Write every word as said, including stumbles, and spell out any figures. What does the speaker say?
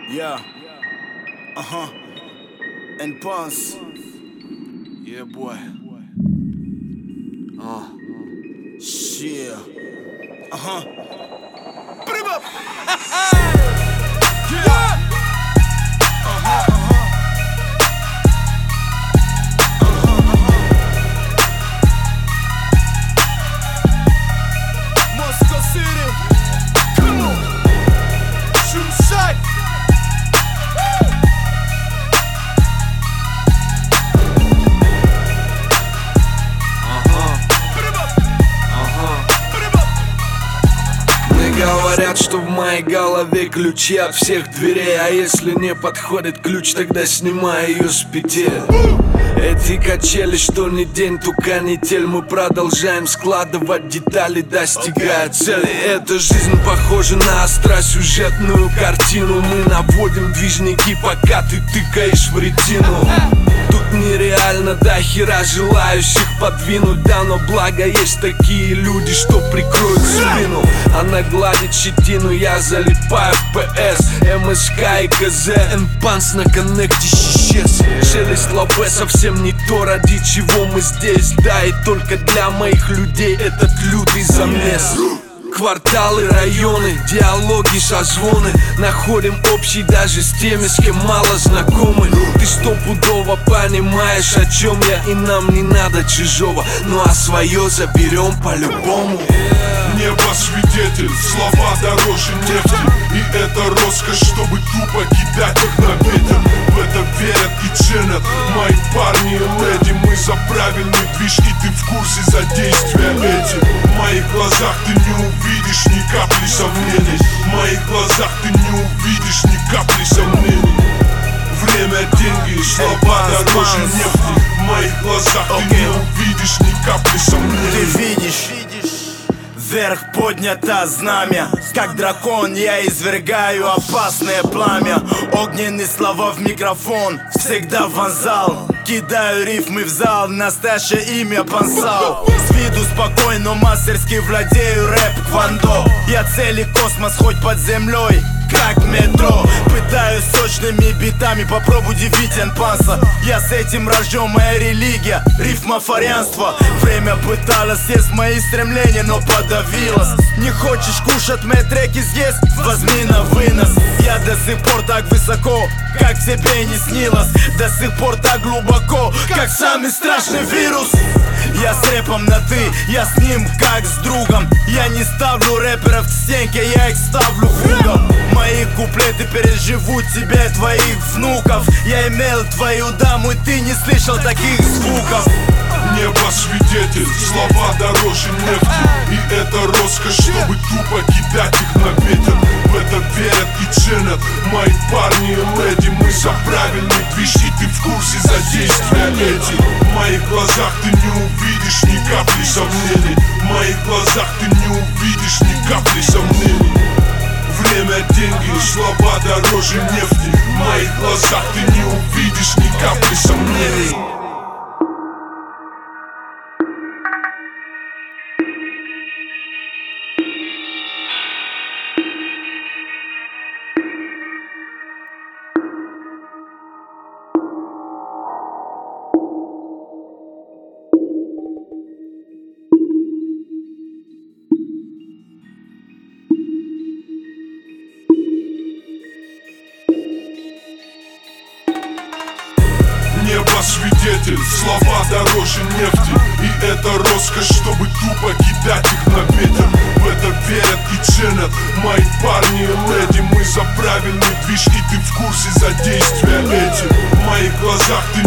Yeah. Uh-huh. And Pons. Yeah, boy. Uh. Shit. Uh-huh. Put him up! Yeah. Uh-huh, uh-huh. Uh-huh, uh-huh. Moscow City. Come on. Shoot shot. Говорят, что в моей голове ключи от всех дверей, а если не подходит ключ, тогда снимай ее с петель. Эти качели, что ни день, ту канитель, мы продолжаем складывать детали, достигая цели. Эта жизнь похожа на остросюжетную картину. Мы наводим движники, пока ты тыкаешь в ретину. Тут нереально до хера желающих подвинуть, да, но благо есть такие люди, что прикроют спину. Она гладит щетину, я залипаю в ПС, МСК и КЗ, Энпанс на коннекте исчез. Шелест лобе совсем не то, ради чего мы здесь, да, и только для моих людей этот лютый замес. Кварталы, районы, диалоги, созвоны, находим общий даже с теми, с кем мало знакомы. Ты стопудово понимаешь, о чем я, и нам не надо чужого, ну а свое заберем по-любому. Небо свидетель, слова дороже нефти, и это роскошь, чтобы тупо кидать их на ветер. В это верят и ценят мои парни и леди. Мы за правильный движ, и ты в курсе за действия эти. В моих глазах ты не увидишь ни капли сомнений. В моих глазах ты не увидишь ни капли сомнений. Время, деньги, слова дороже нефти. В моих глазах ты не увидишь ни капли сомнений. Ты видишь? Вверх поднято знамя, как дракон я извергаю опасное пламя. Огненные слова в микрофон всегда вонзал. Кидаю рифмы в зал, настоящее имя Пансау. С виду спокойно, мастерски владею рэп-квандо. Я цели космос, хоть под землей, как метро. Пытаюсь сочными битами, попробуй удивить Энпанса. Я с этим рожден, моя религия, рифмофарианство. Время пыталось съесть мои стремления, но подавилось. Не хочешь кушать мои треки здесь? Возьми на вынос. Я до сих пор так высоко, как тебе не снилось. До сих пор так глубоко, как самый страшный вирус. Я с рэпом на ты, я с ним как с другом. Я не ставлю рэперов к стенке, я их ставлю в угол. Мои куплеты переживут тебя и твоих внуков. Я имел твою даму, и ты не слышал таких звуков. Небо свидетель, слова дороже нефти, и это роскошь, чтобы тупо кидать их на ветер. В это верят и ценят мои парни и леди. Мы за правильный движ, и ты в курсе за действия эти. В моих глазах ты не увидишь ни капли сомнений. В моих глазах ты не увидишь ни капли сомнений. Время, деньги, слова дороже нефти. В моих глазах ты не увидишь ни капли сомнений. Небо свидетель, слова дороже нефти, и это роскошь, чтобы тупо кидать их на ветер. В это верят и ценят мои парни и леди. Мы за правильный движ, и ты в курсе за действия эти. В моих глазах ты